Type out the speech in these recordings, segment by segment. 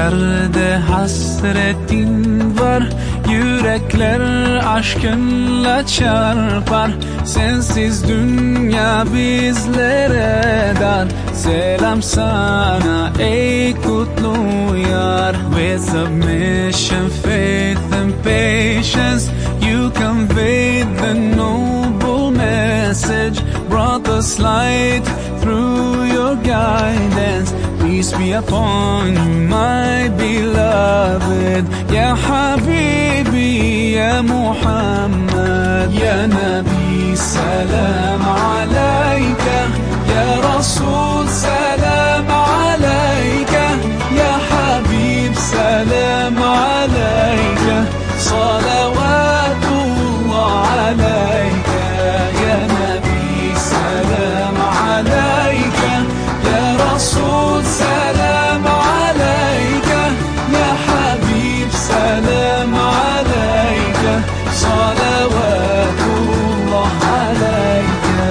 Gözlerde hasretin var, yürekler aşkınla çarpar. Sensiz dünya bizlere dar. Selam sana ey kutlu yar. With submission, faith and patience, you conveyed the noble message, brought us light through your guidance. Peace be upon you, my beloved. Ya Habibi, Ya Muhammad, Ya Nabi, salam alayka. Ya Rasul, salam alayka. Ya Habib, salam alayka. Salawatullah alayka. Ya Nabi, salam alayka. Ya Rasul, salam alayka. Ya Habib, salam alayka. Salawatullah alayka.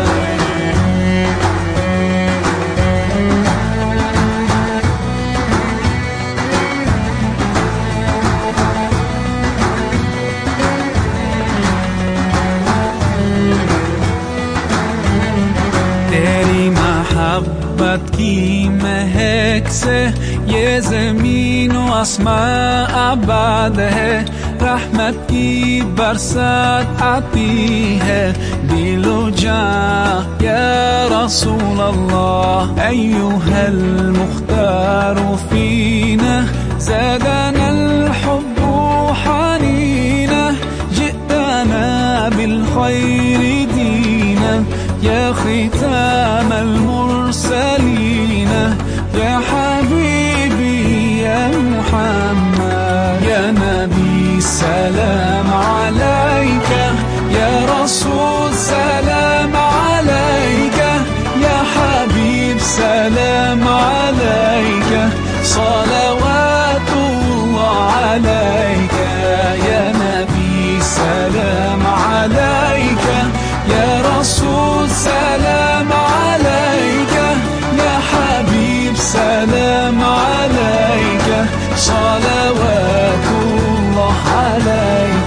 तेरी मोहब्बत की महक से ये ज़मीन व आसमां आबाद है. रहमत की बरसात आती है दिलो जां या रसूल अल्लाह. अय्युहल मुख्तार फीना ज़ादना الحب حنينا. جئتنا بالخير دينا يا ختام المرسلين. يا حبيبي يا محمد يا نبي سلام عليك. يا رسول سلام عليك. يا حبيب سلام عليك. صلوات الله عليك. يا نبي سلام عليك. يا رسول سلام عليك. يا حبيب سلام عليك. صلوات الله عليك.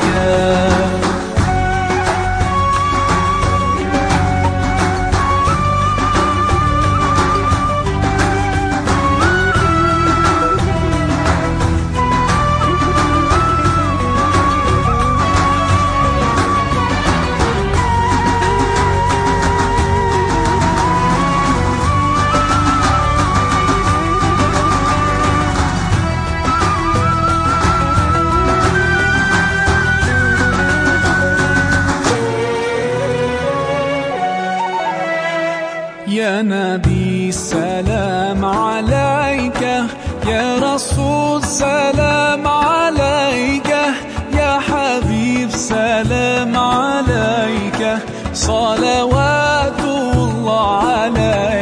يا نبي سلام عليك. يا رسول سلام عليك. يا حبيب سلام عليك. صلوات الله عليك.